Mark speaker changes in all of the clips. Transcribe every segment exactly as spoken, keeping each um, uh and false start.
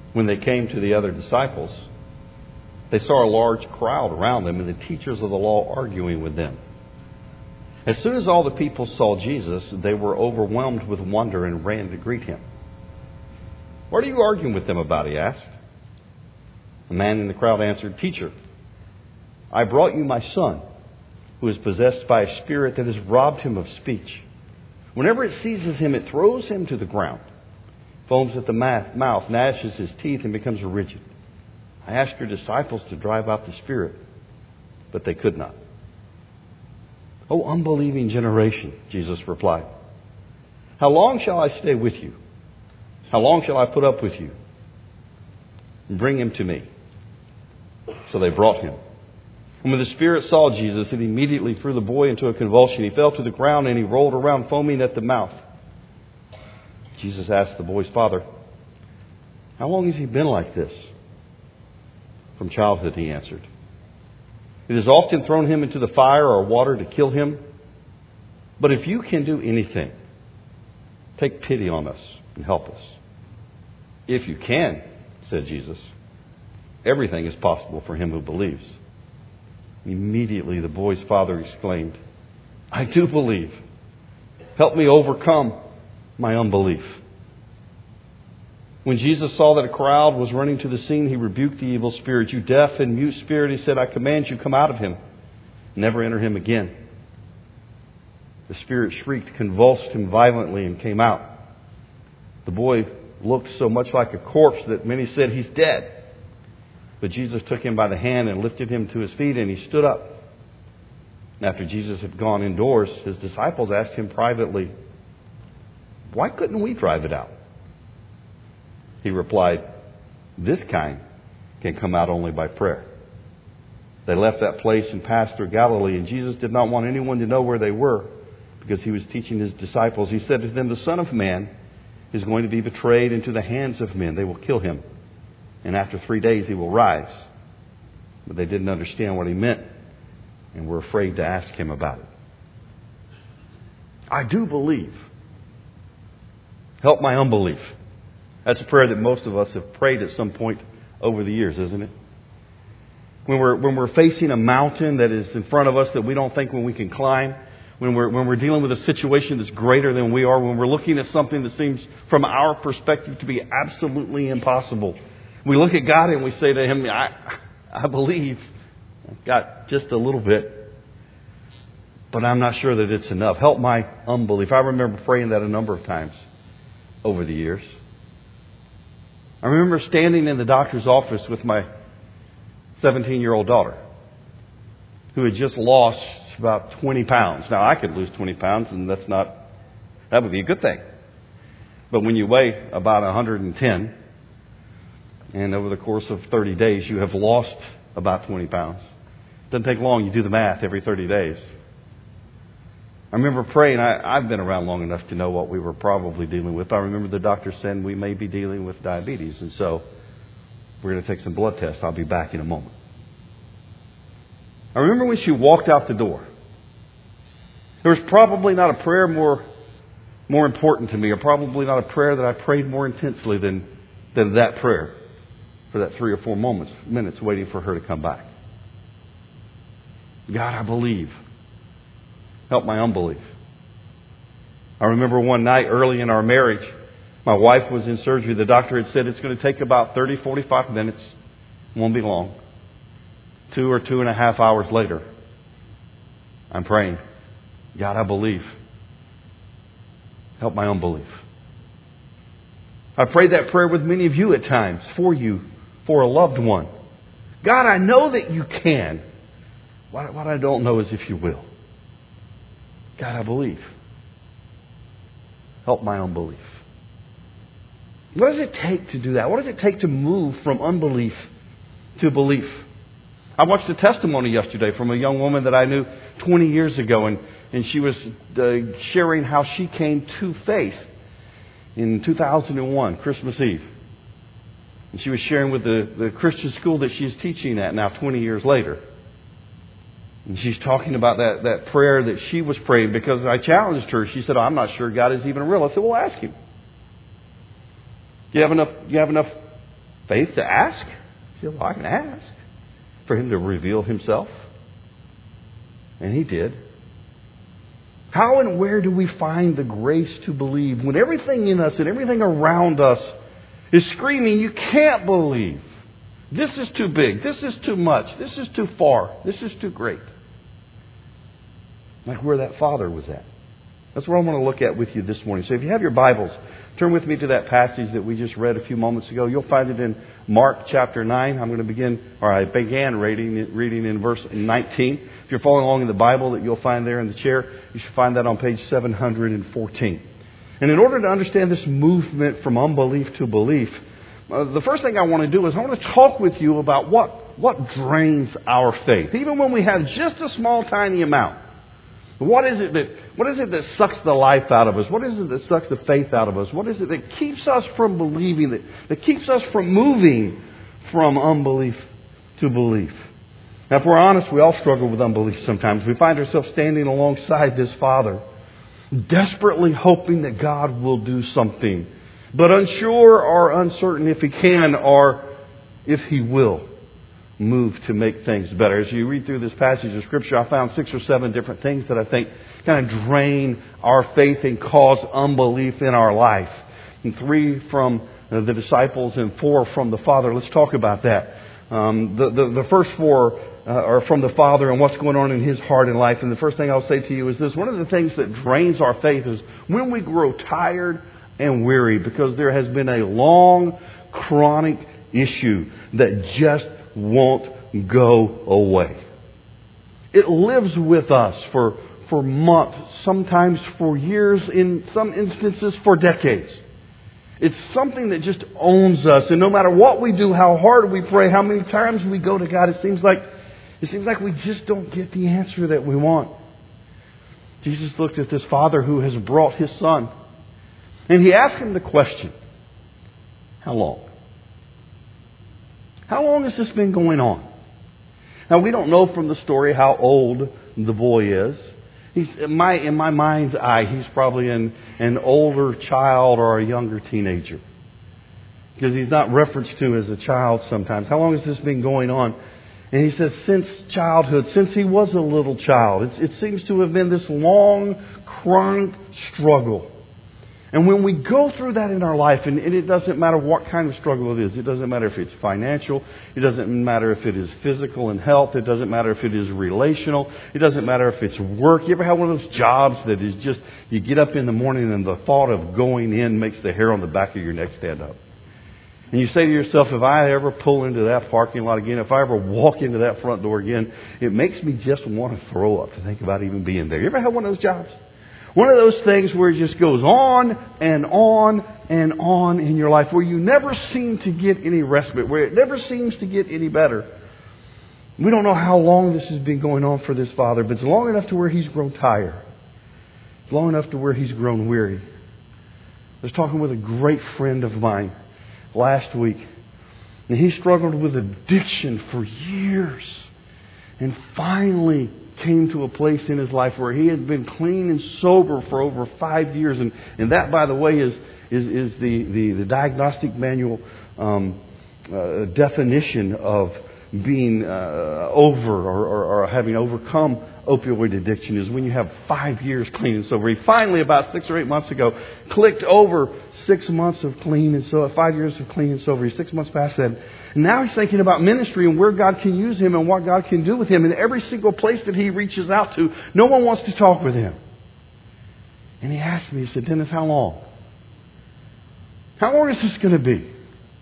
Speaker 1: When they came to the other disciples, they saw a large crowd around them and the teachers of the law arguing with them. As soon as all the people saw Jesus, they were overwhelmed with wonder and ran to greet him. "What are you arguing with them about?" he asked. A man in the crowd answered, "Teacher, I brought you my son, who is possessed by a spirit that has robbed him of speech. Whenever it seizes him, it throws him to the ground, foams at the mouth, gnashes his teeth, and becomes rigid. I asked your disciples to drive out the spirit, but they could not." "O unbelieving generation," Jesus replied, "how long shall I stay with you? How long shall I put up with you? Bring him to me." So they brought him. And when the spirit saw Jesus, it immediately threw the boy into a convulsion. He fell to the ground and he rolled around, foaming at the mouth. Jesus asked the boy's father, "How long has he been like this?" "From childhood," he answered. "It has often thrown him into the fire or water to kill him. But if you can do anything, take pity on us and help us." "If you can," said Jesus, "everything is possible for him who believes." Immediately the boy's father exclaimed, "I do believe. Help me overcome my unbelief." When Jesus saw that a crowd was running to the scene, he rebuked the evil spirit. "You deaf and mute spirit," he said, "I command you, come out of him. Never enter him again." The spirit shrieked, convulsed him violently, and came out. The boy looked so much like a corpse that many said, "He's dead." But Jesus took him by the hand and lifted him to his feet, and he stood up. And after Jesus had gone indoors, his disciples asked him privately, "Why couldn't we drive it out?" He replied, "This kind can come out only by prayer." They left that place and passed through Galilee, and Jesus did not want anyone to know where they were because he was teaching his disciples. He said to them, "The Son of Man is going to be betrayed into the hands of men. They will kill him, and after three days he will rise." But they didn't understand what he meant and were afraid to ask him about it. "I do believe. Help my unbelief." That's a prayer that most of us have prayed at some point over the years, isn't it? When we're, when we're facing a mountain that is in front of us that we don't think when we can climb, when we're, when we're dealing with a situation that's greater than we are, when we're looking at something that seems from our perspective to be absolutely impossible, we look at God and we say to him, I, I believe. I've got just a little bit, but I'm not sure that it's enough. Help my unbelief. I remember praying that a number of times over the years. I remember standing in the doctor's office with my seventeen-year-old daughter who had just lost about twenty pounds. Now, I could lose twenty pounds, and that's not, that would be a good thing. But when you weigh about one hundred ten, and over the course of thirty days, you have lost about twenty pounds. It doesn't take long. You do the math every thirty days. I remember praying. I, I've been around long enough to know what we were probably dealing with. I remember the doctor saying we may be dealing with diabetes. And so we're going to take some blood tests. I'll be back in a moment. I remember when she walked out the door. There was probably not a prayer more, more important to me, or probably not a prayer that I prayed more intensely than, than that prayer for that three or four moments, minutes waiting for her to come back. God, I believe. Help my unbelief. I remember one night early in our marriage, my wife was in surgery. The doctor had said it's going to take about thirty, forty-five minutes. It won't be long. Two or two and a half hours later, I'm praying, God, I believe. Help my unbelief. I prayed that prayer with many of you at times, for you, for a loved one. God, I know that you can. What, what I don't know is if you will. God, I believe. Help my unbelief. What does it take to do that? What does it take to move from unbelief to belief? I watched a testimony yesterday from a young woman that I knew twenty years ago, and, and she was uh, sharing how she came to faith in two thousand one, Christmas Eve. And she was sharing with the, the Christian school that she's teaching at now twenty years later. And she's talking about that, that prayer that she was praying, because I challenged her. She said, oh, I'm not sure God is even real. I said, well, ask him. Do you have enough, do you have enough faith to ask? You know, I can ask for Him to reveal Himself. And He did. How and where do we find the grace to believe when everything in us and everything around us is screaming, you can't believe. This is too big. This is too much. This is too far. This is too great. Like where that father was at. That's what I want to look at with you this morning. So if you have your Bibles, turn with me to that passage that we just read a few moments ago. You'll find it in Mark chapter nine. I'm going to begin, or I began reading, reading in verse nineteen. If you're following along in the Bible that you'll find there in the chair, you should find that on page seven hundred fourteen. And in order to understand this movement from unbelief to belief, uh, the first thing I want to do is I want to talk with you about what, what drains our faith. Even when we have just a small, tiny amount. What is it that what is it that sucks the life out of us? What is it that sucks the faith out of us? What is it that keeps us from believing, that, that keeps us from moving from unbelief to belief? Now, if we're honest, we all struggle with unbelief sometimes. We find ourselves standing alongside this Father, desperately hoping that God will do something, but unsure or uncertain if He can or if He will move to make things better. As you read through this passage of Scripture, I found six or seven different things that I think kind of drain our faith and cause unbelief in our life. And three from the disciples and four from the Father. Let's talk about that. Um, the, the, the first four uh, are from the Father and what's going on in His heart and life. And the first thing I'll say to you is this. One of the things that drains our faith is when we grow tired and weary because there has been a long, chronic issue that just won't go away. It lives with us for, for months, sometimes for years, in some instances for decades. It's something that just owns us, and no matter what we do, how hard we pray, how many times we go to God, it seems like it seems like we just don't get the answer that we want. Jesus looked at this father who has brought his son, and He asked him the question, how long? How long has this been going on? Now, we don't know from the story how old the boy is. He's, in my, in my mind's eye, he's probably an, an older child or a younger teenager. Because he's not referenced to as a child sometimes. How long has this been going on? And he says, since childhood, since he was a little child. It's, it seems to have been this long, chronic struggle. And when we go through that in our life, and it doesn't matter what kind of struggle it is. It doesn't matter if it's financial. It doesn't matter if it is physical and health. It doesn't matter if it is relational. It doesn't matter if it's work. You ever have one of those jobs that is just, you get up in the morning and the thought of going in makes the hair on the back of your neck stand up. And you say to yourself, if I ever pull into that parking lot again, if I ever walk into that front door again, it makes me just want to throw up to think about even being there. You ever have one of those jobs? One of those things where it just goes on and on and on in your life, where you never seem to get any respite, where it never seems to get any better. We don't know how long this has been going on for this father, but it's long enough to where he's grown tired. It's long enough to where he's grown weary. I was talking with a great friend of mine last week, and he struggled with addiction for years, and finally came to a place in his life where he had been clean and sober for over five years. And, and that, by the way, is is, is the, the, the diagnostic manual um, uh, definition of being uh, over or, or, or having overcome opioid addiction, is when you have five years clean and sober. He finally, about six or eight months ago, clicked over six months of clean and so five years of clean and sober. He's six months past that. And now he's thinking about ministry and where God can use him and what God can do with him. And every single place that he reaches out to, no one wants to talk with him. And he asked me, he said, Dennis, how long? How long is this going to be?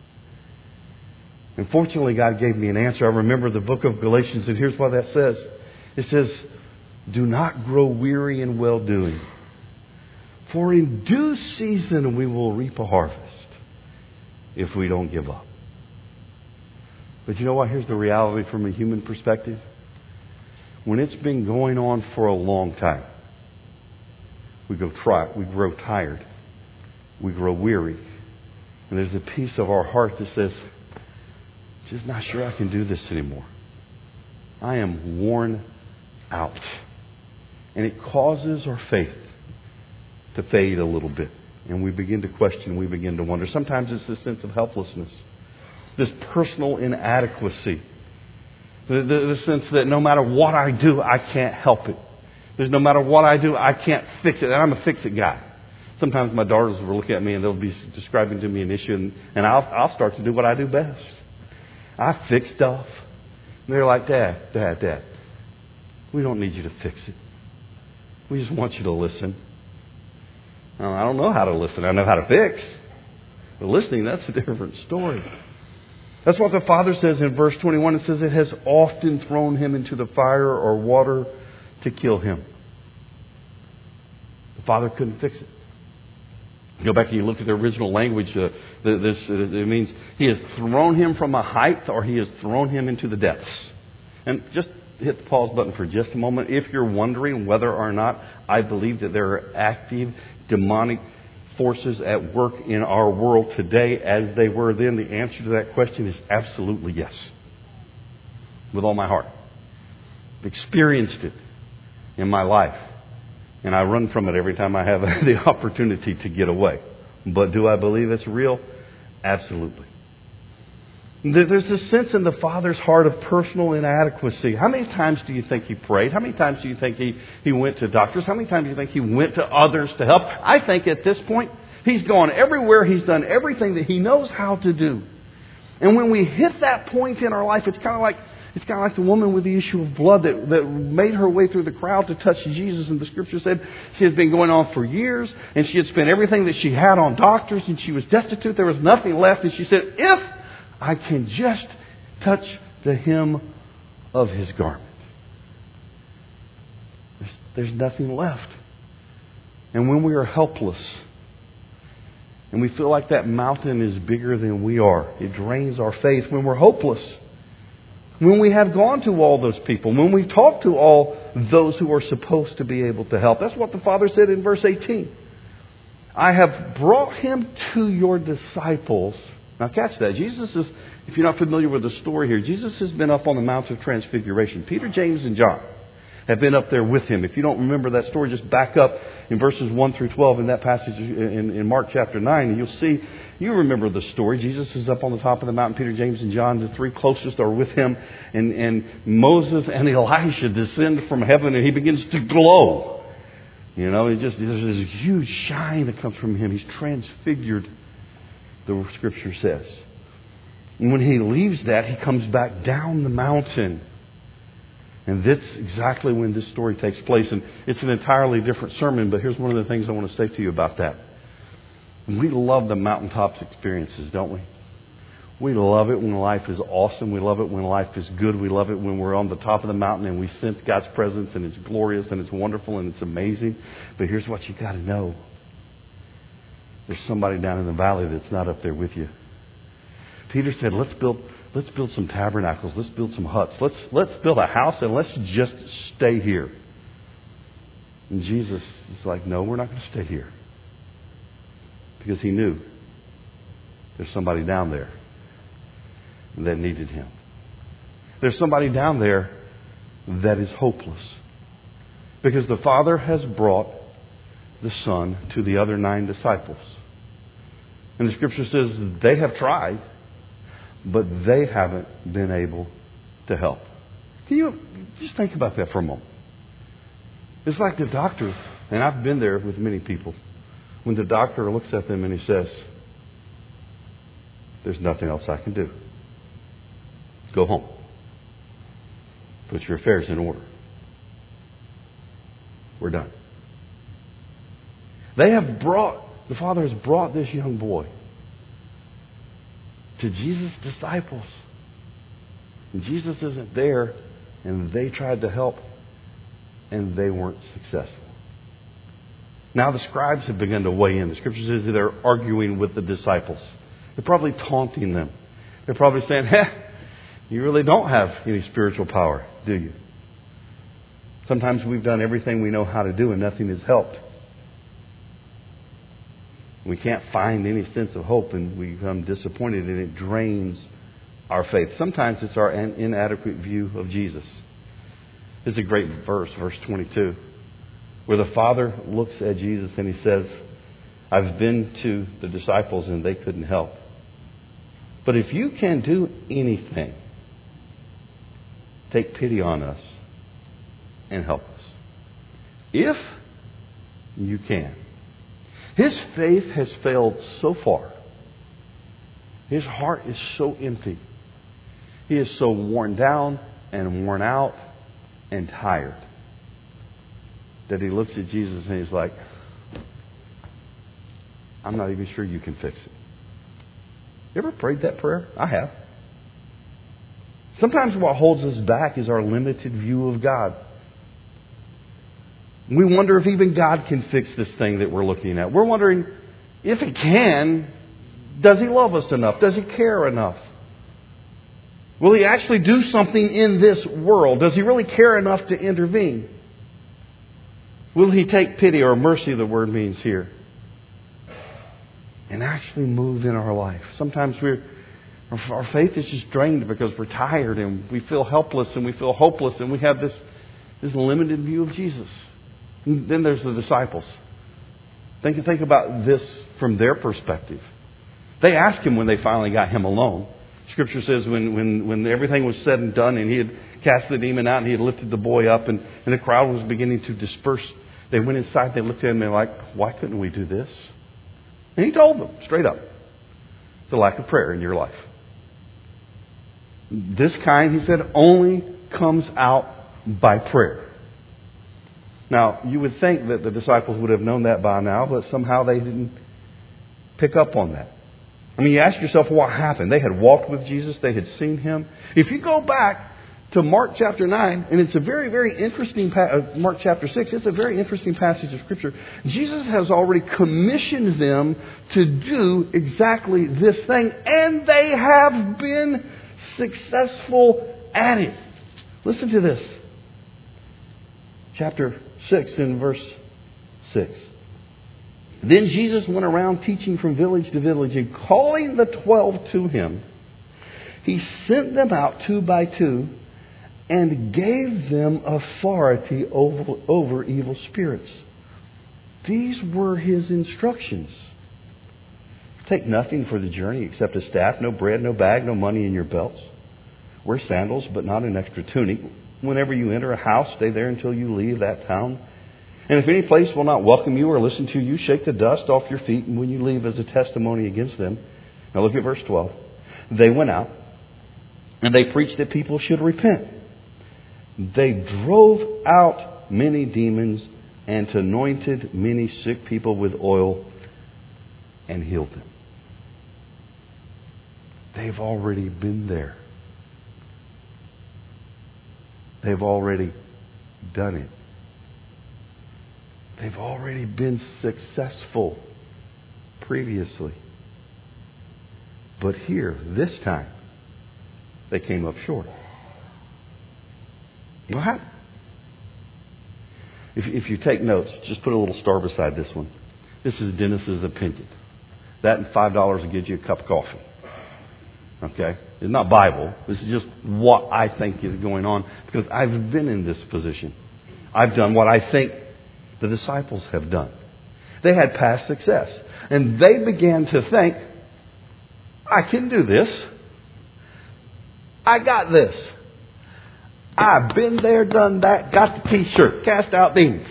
Speaker 1: And fortunately, God gave me an answer. I remember the book of Galatians, and here's what that says. It says, do not grow weary in well-doing, for in due season we will reap a harvest if we don't give up. But you know what? Here's the reality from a human perspective. When it's been going on for a long time, we go try, we grow tired, we grow weary, and there's a piece of our heart that says, just not sure I can do this anymore. I am worn out. And it causes our faith to fade a little bit. And we begin to question, we begin to wonder. Sometimes it's this sense of helplessness. this personal inadequacy. The, the, the sense that no matter what I do, I can't help it. There's no matter what I do, I can't fix it. And I'm a fix-it guy. Sometimes my daughters will look at me and they'll be describing to me an issue, and, and I'll, I'll start to do what I do best. I fix stuff. And they're like, Dad, Dad, Dad, we don't need you to fix it. We just want you to listen. Now, I don't know how to listen. I know how to fix. But listening, that's a different story. That's what the Father says in verse twenty-one. It says, it has often thrown him into the fire or water to kill him. The Father couldn't fix it. You go back and you look at the original language. Uh, this uh, it means he has thrown him from a height, or he has thrown him into the depths. And just hit the pause button for just a moment. If you're wondering whether or not I believe that there are active demonic forces at work in our world today as they were then, the answer to that question is absolutely yes. With all my heart. I've experienced it in my life. And I run from it every time I have the opportunity to get away. But do I believe it's real? Absolutely. There's this sense in the Father's heart of personal inadequacy. How many times do you think he prayed? How many times do you think he, he went to doctors? How many times do you think he went to others to help? I think at this point, he's gone everywhere. He's done everything that he knows how to do. And when we hit that point in our life, it's kind of like It's kind of like the woman with the issue of blood that, that made her way through the crowd to touch Jesus. And the Scripture said she had been going on for years, and she had spent everything that she had on doctors, and she was destitute. There was nothing left. And she said, if I can just touch the hem of his garment. There's, there's nothing left. And when we are helpless, and we feel like that mountain is bigger than we are, it drains our faith. When we're hopeless, when we have gone to all those people, when we talk to all those who are supposed to be able to help. That's what the Father said in verse eighteen. I have brought him to your disciples. Now catch that. Jesus is, if you're not familiar with the story here, Jesus has been up on the Mount of Transfiguration. Peter, James, and John have been up there with him. If you don't remember that story, just back up in verses one through twelve in that passage in, in Mark chapter nine, and you'll see, you remember the story. Jesus is up on the top of the mountain. Peter, James, and John, the three closest, are with him. And, and Moses and Elijah descend from heaven, and he begins to glow. You know, he just there's this huge shine that comes from him. He's transfigured, the Scripture says. And when he leaves that, he comes back down the mountain. And that's exactly when this story takes place. And it's an entirely different sermon, but here's one of the things I want to say to you about that. We love the mountaintops experiences, don't we? We love it when life is awesome. We love it when life is good. We love it when we're on the top of the mountain and we sense God's presence, and it's glorious and it's wonderful and it's amazing. But here's what you got to know. There's somebody down in the valley that's not up there with you. Peter said, let's build let's build some tabernacles. Let's build some huts. Let's let's build a house and let's just stay here. And Jesus is like, no, we're not going to stay here. Because he knew there's somebody down there that needed him. There's somebody down there that is hopeless. Because the Father has brought the Son to the other nine disciples. And the Scripture says they have tried, but they haven't been able to help. Can you just think about that for a moment? It's like the doctor, and I've been there with many people, when the doctor looks at them and he says, there's nothing else I can do. Go home. Put your affairs in order. We're done. They have brought, the Father has brought this young boy to Jesus' disciples. And Jesus isn't there, and they tried to help, and they weren't successful. Now the scribes have begun to weigh in. The Scripture says that they're arguing with the disciples. They're probably taunting them. They're probably saying, heh, you really don't have any spiritual power, do you? Sometimes we've done everything we know how to do and nothing has helped. We can't find any sense of hope and we become disappointed, and it drains our faith. Sometimes it's our inadequate view of Jesus. It's a great verse, verse twenty-two, where the Father looks at Jesus and he says, I've been to the disciples and they couldn't help. But if you can do anything, take pity on us and help us. If you can. His faith has failed so far. His heart is so empty. He is so worn down and worn out and tired that he looks at Jesus and he's like, I'm not even sure you can fix it. You ever prayed that prayer? I have. Sometimes what holds us back is our limited view of God. We wonder if even God can fix this thing that we're looking at. We're wondering if He can, does He love us enough? Does He care enough? Will He actually do something in this world? Does He really care enough to intervene? Will He take pity, or mercy the word means here, and actually move in our life? Sometimes we're, our faith is just drained because we're tired and we feel helpless and we feel hopeless and we have this, this limited view of Jesus. And then there's the disciples. Think, think about this from their perspective. They asked Him when they finally got Him alone. Scripture says when, when, when everything was said and done and He had cast the demon out and He had lifted the boy up and, and the crowd was beginning to disperse, they went inside, they looked at Him and they're like, why couldn't we do this? And He told them straight up, it's a lack of prayer in your life. This kind, He said, only comes out by prayer. Now, you would think that the disciples would have known that by now, but somehow they didn't pick up on that. I mean, you ask yourself what happened. They had walked with Jesus. They had seen Him. If you go back to Mark chapter nine, and it's a very, very interesting, pa- uh, Mark chapter six, it's a very interesting passage of Scripture. Jesus has already commissioned them to do exactly this thing, and they have been successful at it. Listen to this. Chapter six and verse six. Then Jesus went around teaching from village to village, and calling the twelve to Him, He sent them out two by two and gave them authority over, over evil spirits. These were His instructions. Take nothing for the journey except a staff, no bread, no bag, no money in your belts. Wear sandals, but not an extra tunic. Whenever you enter a house, stay there until you leave that town. And if any place will not welcome you or listen to you, shake the dust off your feet, and when you leave as a testimony against them. Now look at verse twelve. They went out, and they preached that people should repent. They drove out many demons and anointed many sick people with oil and healed them. They've already been there. They've already done it. They've already been successful previously. But here, this time, they came up short. What happened? If, if you take notes, just put a little star beside this one. This is Dennis's opinion. That and five dollars will get you a cup of coffee. Okay? It's not Bible. This is just what I think is going on, because I've been in this position. I've done what I think the disciples have done. They had past success. And they began to think, I can do this. I got this. I've been there, done that, got the t-shirt, cast out demons.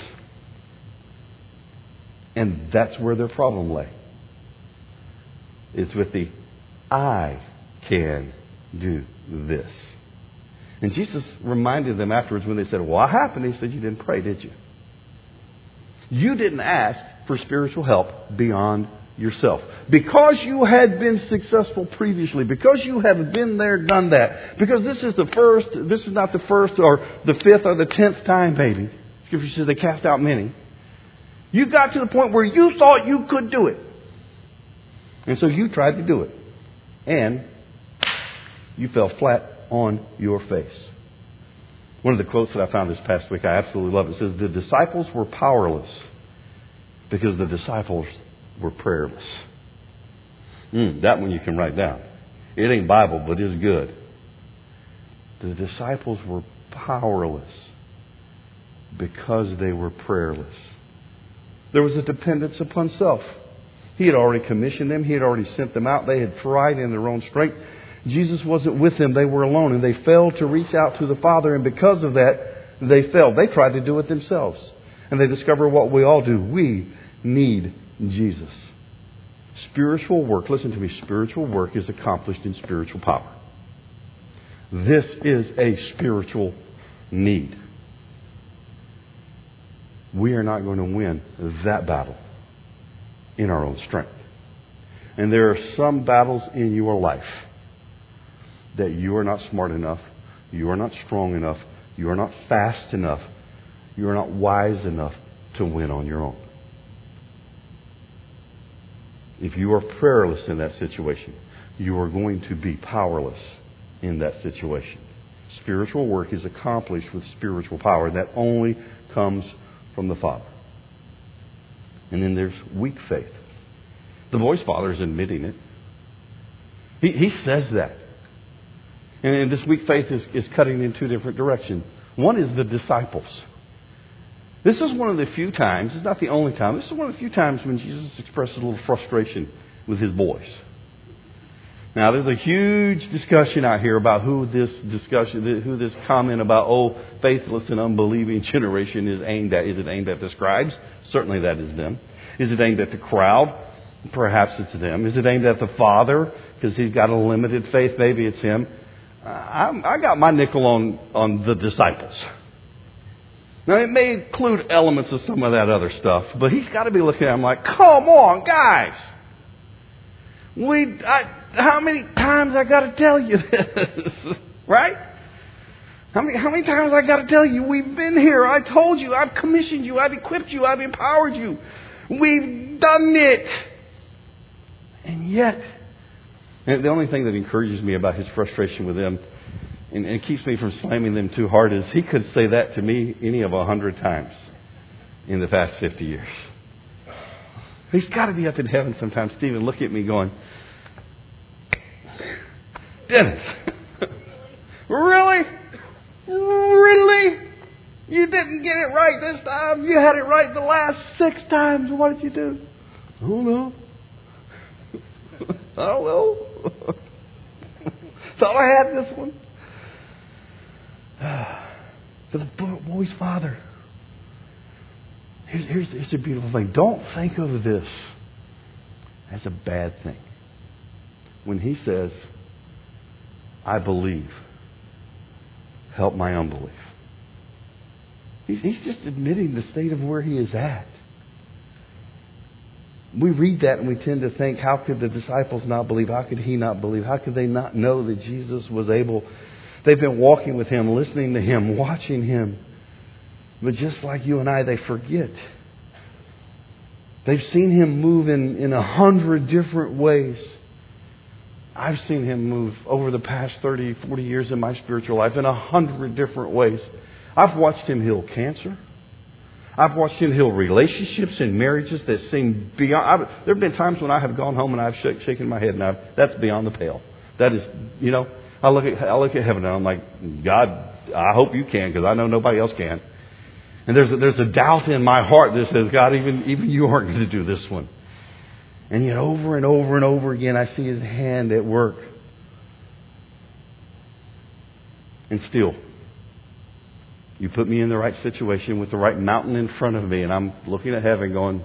Speaker 1: And that's where their problem lay. It's with the I can do this. And Jesus reminded them afterwards when they said, what happened? He said, you didn't pray, did you? You didn't ask for spiritual help beyond yourself. Because you had been successful previously, because you have been there, done that, because this is the first, this is not the first or the fifth or the tenth time, baby. Scripture says they cast out many. You got to the point where you thought you could do it. And so you tried to do it. And you fell flat on your face. One of the quotes that I found this past week, I absolutely love it. It says, the disciples were powerless because the disciples were prayerless. Mm, that one you can write down. It ain't Bible, but it's good. The disciples were powerless because they were prayerless. There was a dependence upon self. He had already commissioned them. He had already sent them out. They had tried in their own strength. Jesus wasn't with them. They were alone. And they failed to reach out to the Father. And because of that, they failed. They tried to do it themselves. And they discovered what we all do. We need Jesus. Spiritual work, listen to me, spiritual work is accomplished in spiritual power. This is a spiritual need. We are not going to win that battle in our own strength. And there are some battles in your life that you are not smart enough, you are not strong enough, you are not fast enough, you are not wise enough to win on your own. If you are prayerless in that situation, you are going to be powerless in that situation. Spiritual work is accomplished with spiritual power. That only comes from the Father. And then there's weak faith. The boy's father is admitting it. He, he says that. And this weak faith is, is cutting in two different directions. One is the disciples. This is one of the few times, it's not the only time, this is one of the few times when Jesus expresses a little frustration with his boys. Now, there's a huge discussion out here about who this discussion, who this comment about, oh, faithless and unbelieving generation is aimed at. Is it aimed at the scribes? Certainly that is them. Is it aimed at the crowd? Perhaps it's them. Is it aimed at the Father? Because he's got a limited faith. Maybe it's him. I, I got my nickel on, on the disciples. Now, it may include elements of some of that other stuff, but he's got to be looking at them like, come on, guys. We, I, how many times I got to tell you this? Right? How many, how many times I got to tell you, we've been here. I told you. I've commissioned you. I've equipped you. I've empowered you. We've done it. And yet, and the only thing that encourages me about his frustration with them and, and keeps me from slamming them too hard is he could say that to me any of a hundred times in the past fifty years. He's got to be up in heaven sometimes, Stephen, look at me going, Dennis, really? Really? You didn't get it right this time? You had it right the last six times. What did you do? I don't know. I don't know. Thought I had this one. For the boy's father. Here's, here's, here's a beautiful thing. Don't think of this as a bad thing. When he says, I believe, help my unbelief. He's, he's just admitting the state of where he is at. We read that and we tend to think, how could the disciples not believe? How could he not believe? How could they not know that Jesus was able? They've been walking with him, listening to him, watching him. But just like you and I, they forget. They've seen him move in, in a hundred different ways. I've seen him move over the past thirty, forty years in my spiritual life in a hundred different ways. I've watched him heal cancer. I've watched him heal relationships and marriages that seem beyond. I've, there have been times when I have gone home and I've shake, shaken my head and I've, that's beyond the pale. That is, you know, I look at I look at heaven and I'm like, God, I hope you can, because I know nobody else can. And there's a, there's a doubt in my heart that says, God, even even you aren't going to do this one. And yet over and over and over again, I see his hand at work. And still, you put me in the right situation with the right mountain in front of me, and I'm looking at heaven going,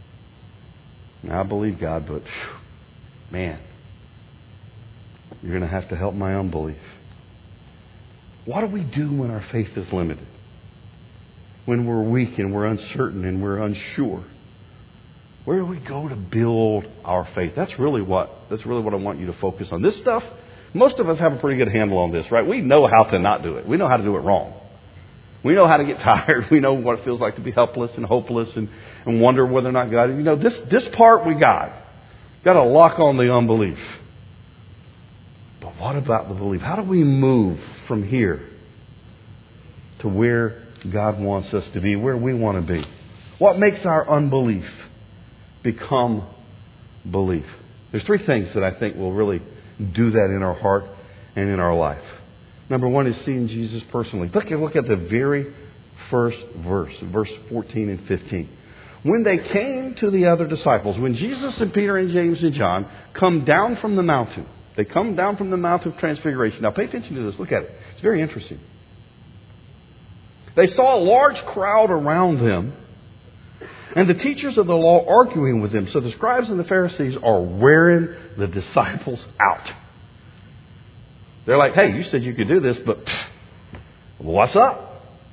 Speaker 1: I believe God, but whew, man, you're going to have to help my unbelief. What do we do when our faith is limited? When we're weak and we're uncertain and we're unsure? Where do we go to build our faith? That's really what that's really what I want you to focus on. This stuff, most of us have a pretty good handle on this, right? We know how to not do it. We know how to do it wrong. We know how to get tired. We know what it feels like to be helpless and hopeless and, and wonder whether or not God... You know, this, this part we got. Got to lock on the unbelief. But what about the belief? How do we move from here to where God wants us to be, where we want to be? What makes our unbelief become belief? There's three things that I think will really do that in our heart and in our life. Number one is seeing Jesus personally. Look at, look at the very first verse, verse fourteen and fifteen. When they came to the other disciples, when Jesus and Peter and James and John come down from the mountain, they come down from the Mount of Transfiguration. Now pay attention to this. Look at it. It's very interesting. They saw a large crowd around them, and the teachers of the law arguing with them. So the scribes and the Pharisees are wearing the disciples out. They're like, hey, you said you could do this, but pfft, what's up?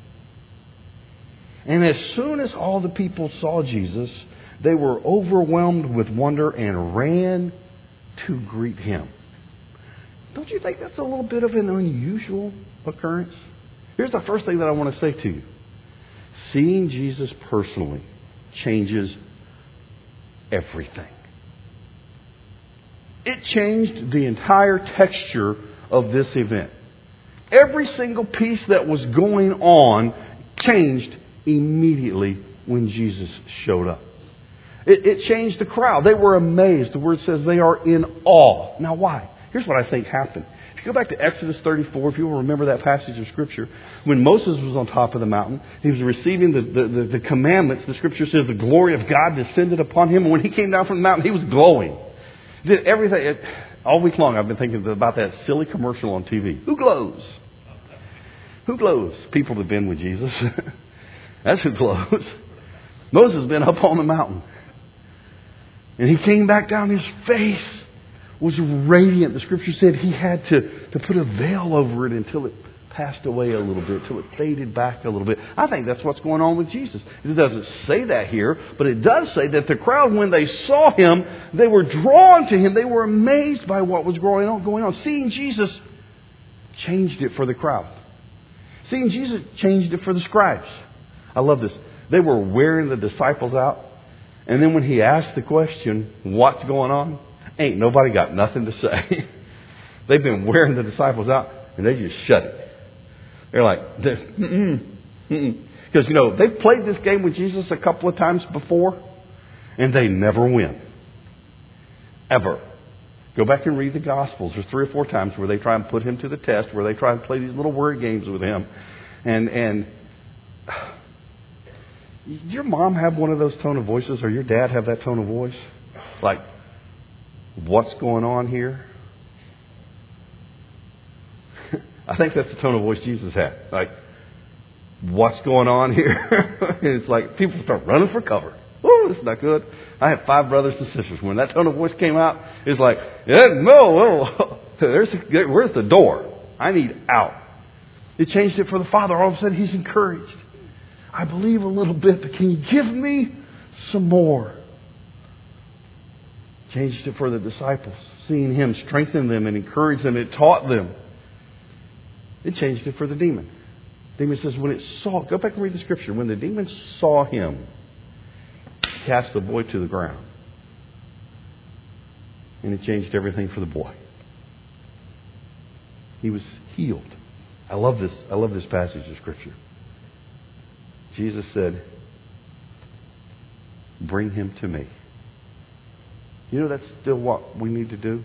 Speaker 1: And as soon as all the people saw Jesus, they were overwhelmed with wonder and ran to greet him. Don't you think that's a little bit of an unusual occurrence? Here's the first thing that I want to say to you. Seeing Jesus personally changes everything. It changed the entire texture of this event. Every single piece that was going on changed immediately when Jesus showed up. It, it changed the crowd. They were amazed. The word says they are in awe. Now why? Here's what I think happened. If you go back to Exodus thirty-four, if you will remember that passage of Scripture, when Moses was on top of the mountain, he was receiving the, the, the, the commandments. The Scripture says the glory of God descended upon him. And when he came down from the mountain, he was glowing. He did everything. It, all week long I've been thinking about that silly commercial on T V. Who glows? Who glows? People that have been with Jesus. That's who glows. Moses has been up on the mountain. And he came back down. His face was radiant. The Scripture said he had to, to put a veil over it until it passed away a little bit, till it faded back a little bit. I think that's what's going on with Jesus. It doesn't say that here, but it does say that the crowd, when they saw him, they were drawn to him. They were amazed by what was going on. Going on. Seeing Jesus changed it for the crowd. Seeing Jesus changed it for the scribes. I love this. They were wearing the disciples out. And then when he asked the question, what's going on? Ain't nobody got nothing to say. They've been wearing the disciples out, and they just shut it. They're like, mm-mm, mm-mm. Because, you know, they've played this game with Jesus a couple of times before, and they never win. Ever. Go back and read the Gospels. There's three or four times where they try and put him to the test, where they try and play these little word games with him. And, and did your mom have one of those tone of voices, or your dad have that tone of voice? Like, what's going on here? I think that's the tone of voice Jesus had. Like, what's going on here? And it's like people start running for cover. Oh, this is not good. I have five brothers and sisters. When that tone of voice came out, it's like, yeah, no, there's, where's the door? I need out. It changed it for the father. All of a sudden, he's encouraged. I believe a little bit, but can you give me some more? Changed it for the disciples. Seeing him strengthen them and encourage them, it taught them. It changed it for the demon. The demon says, when it saw, go back and read the Scripture. When the demon saw him, it cast the boy to the ground. And it changed everything for the boy. He was healed. I love this. I love this passage of Scripture. Jesus said, bring him to me. You know, that's still what we need to do.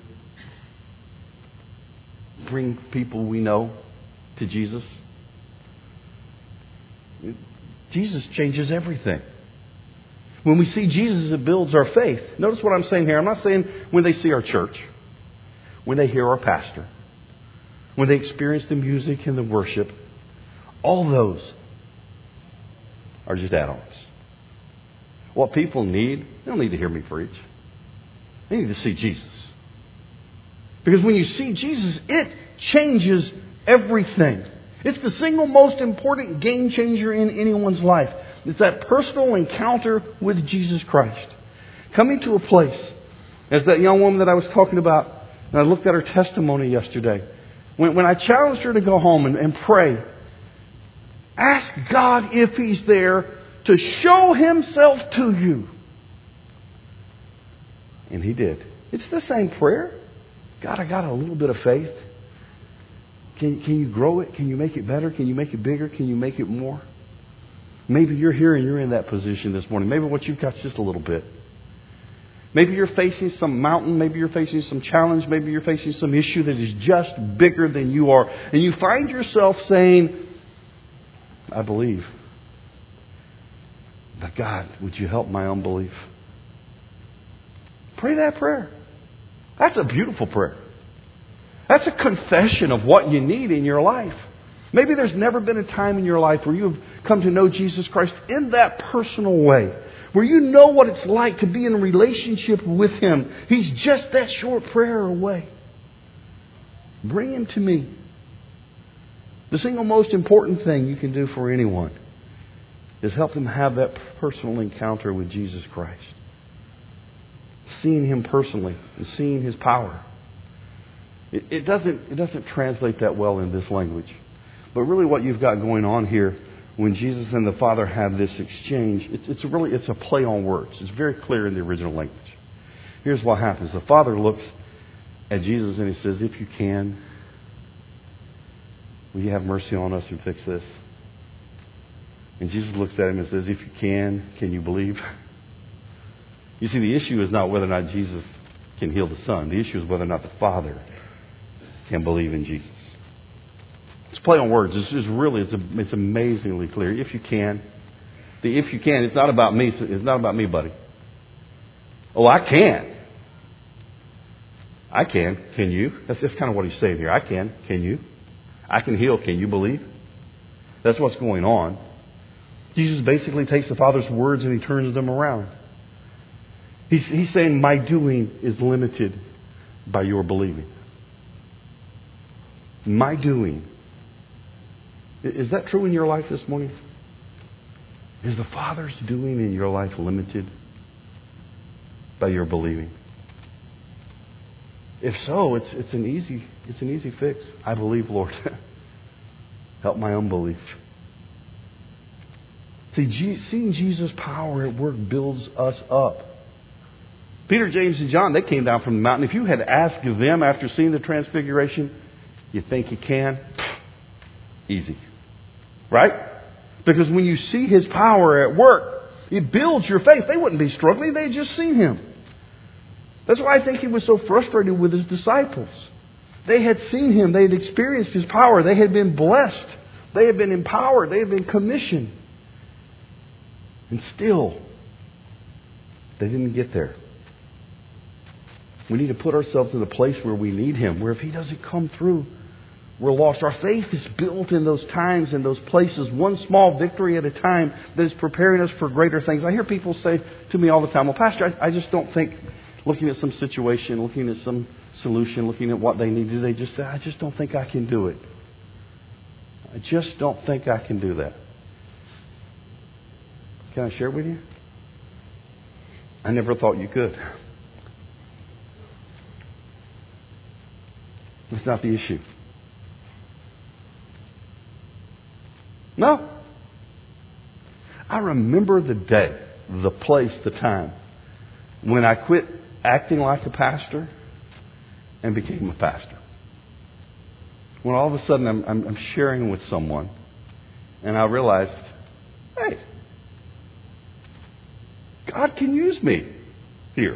Speaker 1: Bring people we know to Jesus. Jesus changes everything. When we see Jesus, it builds our faith. Notice what I'm saying here. I'm not saying when they see our church, when they hear our pastor, when they experience the music and the worship. All those are just add-ons. What people need, they don't need to hear me preach. They need to see Jesus. Because when you see Jesus, it changes everything. It's the single most important game changer in anyone's life. It's that personal encounter with Jesus Christ. Coming to a place, as that young woman that I was talking about, and I looked at her testimony yesterday. When, when I challenged her to go home and, and pray, ask God if He's there to show Himself to you. And He did. It's the same prayer. God, I got a little bit of faith. Can, can you grow it? Can you make it better? Can you make it bigger? Can you make it more? Maybe you're here and you're in that position this morning. Maybe what you've got is just a little bit. Maybe you're facing some mountain. Maybe you're facing some challenge. Maybe you're facing some issue that is just bigger than you are. And you find yourself saying, I believe. But God, would you help my unbelief? Pray that prayer. That's a beautiful prayer. That's a confession of what you need in your life. Maybe there's never been a time in your life where you've come to know Jesus Christ in that personal way, where you know what it's like to be in a relationship with Him. He's just that short prayer away. Bring Him to me. The single most important thing you can do for anyone is help them have that personal encounter with Jesus Christ. Seeing Him personally and seeing His power. It, it doesn't, it doesn't translate that well in this language. But really what you've got going on here, when Jesus and the Father have this exchange, it's, it's really it's a play on words. It's very clear in the original language. Here's what happens. The Father looks at Jesus and He says, if you can, will you have mercy on us and fix this? And Jesus looks at him and says, if you can, can you believe? You see, the issue is not whether or not Jesus can heal the Son. The issue is whether or not the Father can believe in Jesus. It's play on words. It's just really, it's, a, it's amazingly clear. If you can. The if you can, it's not about me. It's not about me, buddy. Oh, I can. I can. Can you? That's, that's kind of what he's saying here. I can. Can you? I can heal. Can you believe? That's what's going on. Jesus basically takes the Father's words and He turns them around. He's, he's saying, my doing is limited by your believing. My doing. Is that true in your life this morning? Is the Father's doing in your life limited by your believing? If so, it's it's an easy it's an easy fix. I believe, Lord. Help my unbelief. See, seeing Jesus' power at work builds us up. Peter, James, and John, they came down from the mountain. If you had asked them after seeing the transfiguration, you think you can? Easy. Right? Because when you see His power at work, it builds your faith. They wouldn't be struggling. They had just seen Him. That's why I think He was so frustrated with His disciples. They had seen Him. They had experienced His power. They had been blessed. They had been empowered. They had been commissioned. And still, they didn't get there. We need to put ourselves in the place where we need Him, where if He doesn't come through, we're lost. Our faith is built in those times and those places, one small victory at a time that is preparing us for greater things. I hear people say to me all the time, well, Pastor, I, I just don't think, looking at some situation, looking at some solution, looking at what they need to do, they just say, I just don't think I can do it. I just don't think I can do that. Can I share with you? I never thought you could. That's not the issue. No. I remember the day, the place, the time when I quit acting like a pastor and became a pastor. When all of a sudden I'm, I'm, I'm sharing with someone and I realized, hey, God can use me here.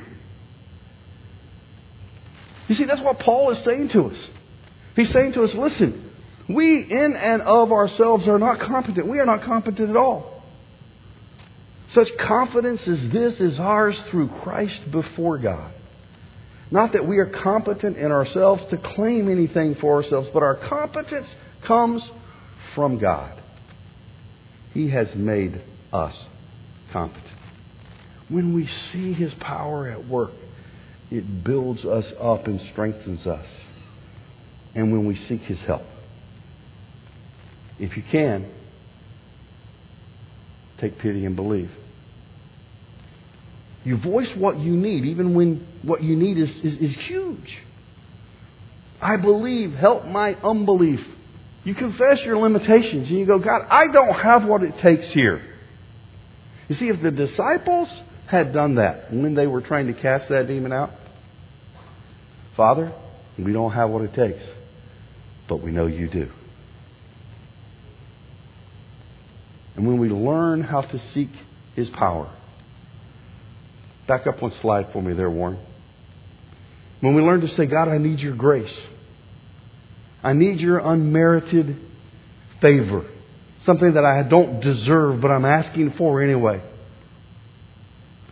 Speaker 1: You see, that's what Paul is saying to us. He's saying to us, listen, we in and of ourselves are not competent. We are not competent at all. Such confidence as this is ours through Christ before God. Not that we are competent in ourselves to claim anything for ourselves, but our competence comes from God. He has made us competent. When we see His power at work, it builds us up and strengthens us. And when we seek His help, if you can, take pity and believe. You voice what you need, even when what you need is, is, is huge. I believe, help my unbelief. You confess your limitations and you go, God, I don't have what it takes here. You see, if the disciples had done that when they were trying to cast that demon out, Father, we don't have what it takes, but we know you do. And when we learn how to seek His power, back up one slide for me there, Warren. When we learn to say, God, I need your grace. I need your unmerited favor. Something that I don't deserve, but I'm asking for anyway.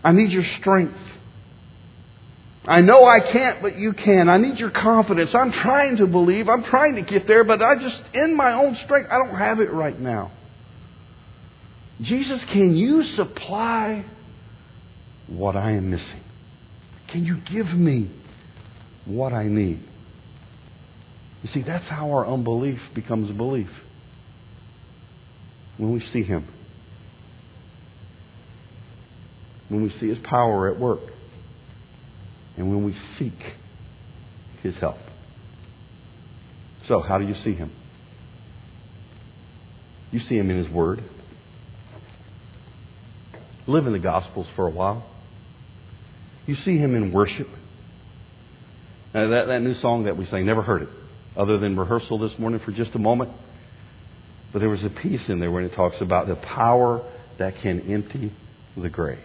Speaker 2: I need your strength. I know I can't, but you can. I need your confidence. I'm trying to believe. I'm trying to get there, but I just, in my own strength, I don't have it right now. Jesus, can you supply what I am missing? Can you give me what I need? You see, that's how our unbelief becomes belief. When we see Him. When we see His power at work. And when we seek His help. So, how do you see Him? You see Him in His Word. Live in the Gospels for a while. You see Him in worship. Now, that, that new song that we sang, never heard it. Other than rehearsal this morning for just a moment. But there was a piece in there when it talks about the power that can empty the grave.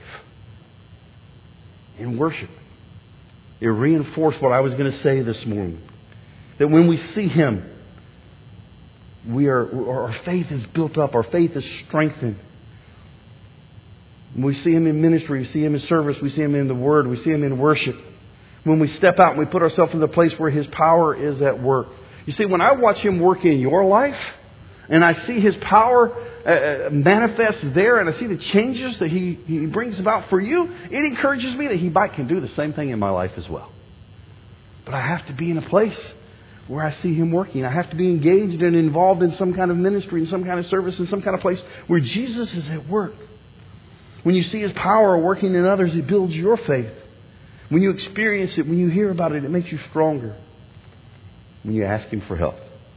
Speaker 2: In worship. It reinforced what I was going to say this morning. That when we see Him, we are our faith is built up. Our faith is strengthened. When we see Him in ministry, we see Him in service, we see Him in the Word, we see Him in worship. When we step out and we put ourselves in the place where His power is at work. You see, when I watch Him work in your life, and I see His power uh, manifest there, and I see the changes that He, he brings about for you, it encourages me that He might can do the same thing in my life as well. But I have to be in a place where I see Him working. I have to be engaged and involved in some kind of ministry, in some kind of service, in some kind of place where Jesus is at work. When you see His power working in others, it builds your faith. When you experience it, when you hear about it, it makes you stronger. When you ask Him for help.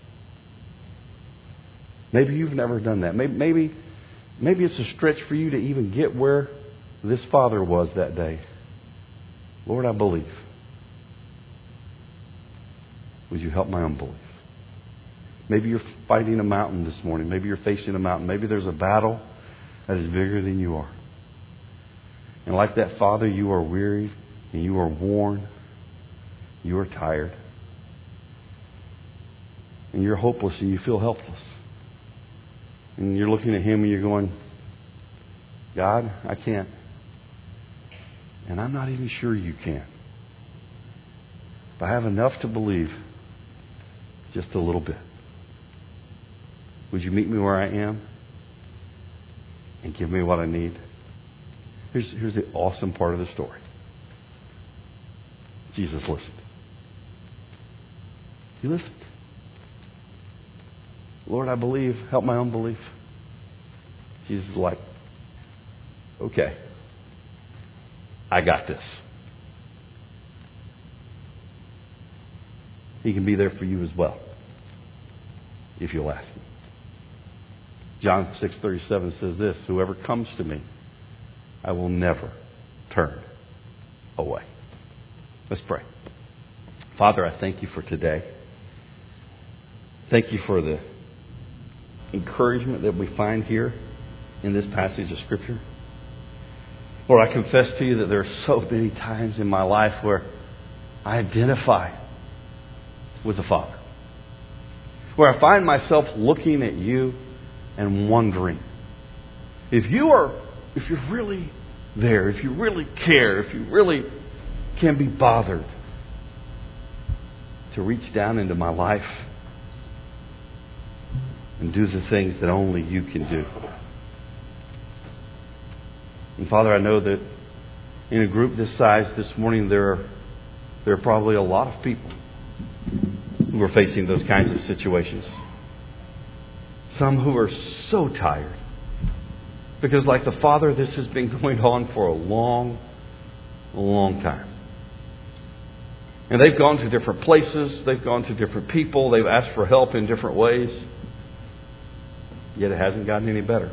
Speaker 2: Maybe you've never done that. Maybe, maybe, maybe it's a stretch for you to even get where this father was that day. Lord, I believe. Would you help my unbelief? Maybe you're fighting a mountain this morning. Maybe you're facing a mountain. Maybe there's a battle that is bigger than you are. And like that father, you are weary and you are worn. You are tired. And you're hopeless and you feel helpless. And you're looking at Him and you're going, God, I can't. And I'm not even sure you can. But I have enough to believe just a little bit. Would you meet me where I am? And give me what I need? Here's, here's the awesome part of the story. Jesus listened. He listened. Lord, I believe. Help my unbelief. Jesus is like, okay, I got this. He can be there for you as well, if you'll ask Him. John six thirty-seven says this, whoever comes to me, I will never turn away. Let's pray. Father, I thank You for today. Thank You for the encouragement that we find here in this passage of Scripture. Lord, I confess to You that there are so many times in my life where I identify with the Father. Where I find myself looking at You and wondering if You are, if You're really there, if You really care, if You really can be bothered to reach down into my life and do the things that only You can do. And Father, I know that in a group this size this morning, there are, there are probably a lot of people who are facing those kinds of situations. Some who are so tired. Because like the Father, this has been going on for a long, long time. And they've gone to different places. They've gone to different people. They've asked for help in different ways. Yet it hasn't gotten any better.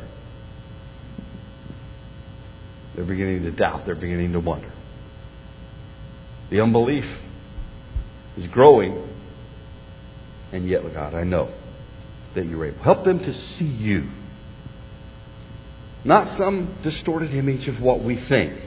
Speaker 2: They're beginning to doubt. They're beginning to wonder. The unbelief is growing. And yet, God, I know that You're able. Help them to see You. Not some distorted image of what we think.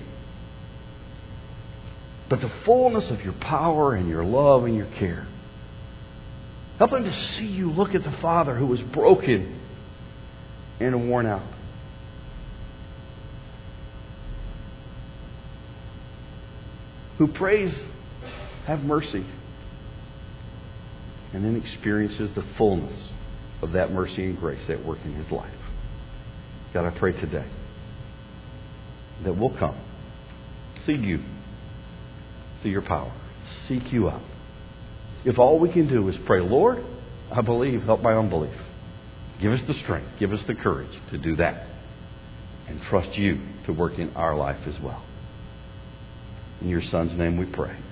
Speaker 2: But the fullness of Your power and Your love and Your care. Help them to see You. Look at the Father who was broken and worn out. who prays, have mercy, and then experiences the fullness of that mercy and grace at work in his life. God, I pray today that we'll come, see you, see your power, seek you out. If all we can do is pray, Lord, I believe, help my unbelief. Give us the strength, give us the courage to do that and trust you to work in our life as well. In your Son's name we pray.